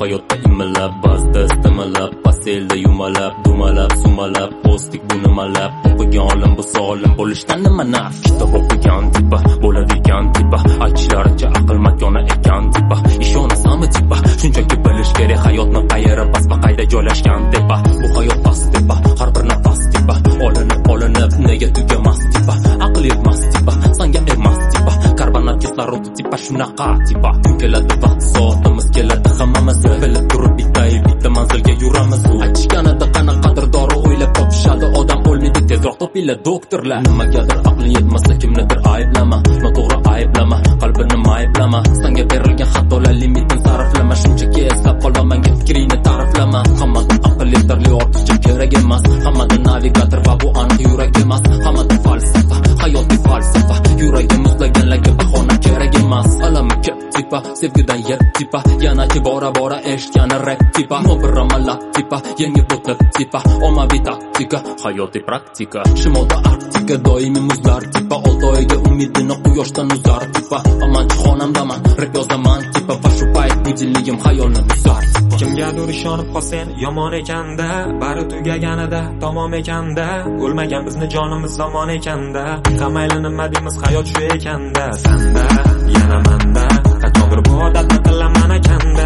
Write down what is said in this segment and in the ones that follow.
hayotda imillab, bazda istamalab, pastelda yumalab, dumalab, sumalab, postik bu nimalab, o'qigan olim bu solim bo'lishdan nima naf? Kitob o'qigan tipa, bo'ladigan tipa, aytishlaricha aql makoni ekan tipa, ishonasanmi tipa? Shunchaki bilish kerak hayotni qayeri past va qayda joylashgan tepa. Bu hayot past tepa, har bir nafas tipa, olinib nega tugamas tipa, aql yetmas tipa, sanga emas tipa, karbonat kislorod tipa, shunaqa tipa. Kun keladi vaqt soatimiz keladi hammamiz, bilib turib bitta manzilga yuramiz. Aytishganida qanaqadir dori o'ylab topishadi, odam o'lmaydi tezroq topinglar doktorlar. Nimagadir aqli yetmasa kimnidir ayblama, noto'g'ri ayblama, qalbini ayblama, senga berilgan xatolar limitini sarflama, shunchaki eslab qolaman fikringni ta'riflama. Hammadan aql yetarli ortiqcha kerak emas, hammadan navigator va bu aniq yurak emas, hammadan falsafa, hayotiy falsafa, yuragi muzlaganlarga bahona kerak emas. Alami ko'p tipa, sevgidan yer tipa, yana bora eshitgani rap tipa, bir amallar tipa, yangi bo'tlib tipa, ommaviy taktika, hayotiy praktika. Shimolda Arktika, doimiy muzlar tipa, 6 oyga umidini quyoshdan uzar tipa, amanchi xonamdaman, rap yozaman tipa, va shu payt budilligim xayolni buzar tipa. Kimgadir ishonib qolsang yomon ekanda, bari tugaganida tamom ekanda, o'lmagan bizni jonimiz zamon ekanda, qamayli nima deymiz hayot shu ekanda, sanda yana manda, qachondir bu odatni qilaman ekanda,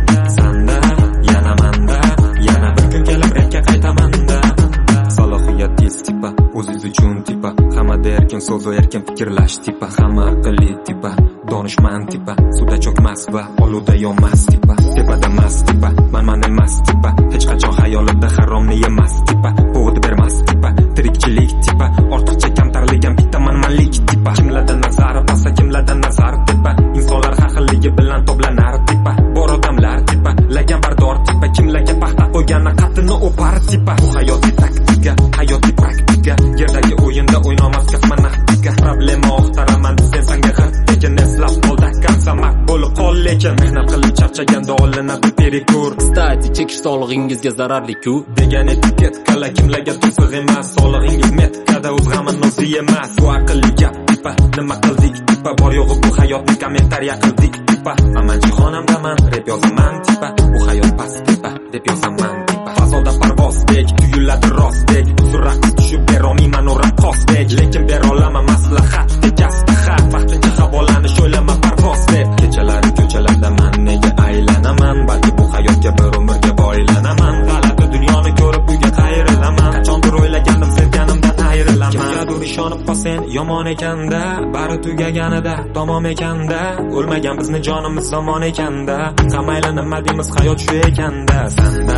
sanda yana manda, yana bir kun kelib rekka qaytamanda. Salohiyat tez tipa, o'zingiz uchun tipa, hamma erkin so'z erkin fikrlash tipa, hamma aqlli tipa, donishmand tipa, suvda cho'kmas va oluvda yonmas tipa, tepada mas tipa, man emas tipa, hech qachon xayolida haromni yemas tipa, povod bermas tipa, tirikchilik tipa, ortiqcha kamtarligam bitta manmanlik tipa, kimlardan nazar pasa, kimlardan nazar tipa, insonlar har xilligi bilan to'planar tipa, bor odamlar tipa, lagan bardor tipa, kimlarga paxta qo'ygani qattini o'par tipa. Bu hayotiy taktika, hayotiy praktika, yerdagi o'yinda o'ynamas kosmonavtika, problema oqtaraman desam senga g'irt lekin eslab qolda konsomat bo'lib qol, lekin mehnat qilib charchaganda olinadi perikur. Kstati, chekish sog'lig'ingizga zararli-ku degan etiket kala kimlarga to'siq emas, sog'lig'ingiz metkada o'z g'amin o'zi emas. Bu aqlli gap tipa, nima qildik tipa, bor yo'g'i bu hayotni kommentariya qildik tipa, amanchi xonamdaman, rep yozaman tipa, bu hayot past tipa, deb yozaman tipa, fazoda parvozdek tuyuladi rostdek, suraqqa tushib berolmayman o'rab qosdek, lekin berolaman maslahat tekasda xat, vaqtincha havolanish o'ylama parvoz deb. Kechalari ko'chalarda man nega aylanaman, balki bu hayotga bir umrga boylanaman, g'alati dunyoni ko'rib uyga qayrilaman, qachondir o'ylagandim sevganimdan ayrilaman. Kimgadir ishonib qolsang yomon ekanda, bari tugaganida tamom ekanda, o'lmagan bizni jonimiz zamon ekanda, qamayli nima deymiz hayot shu ekanda, sanda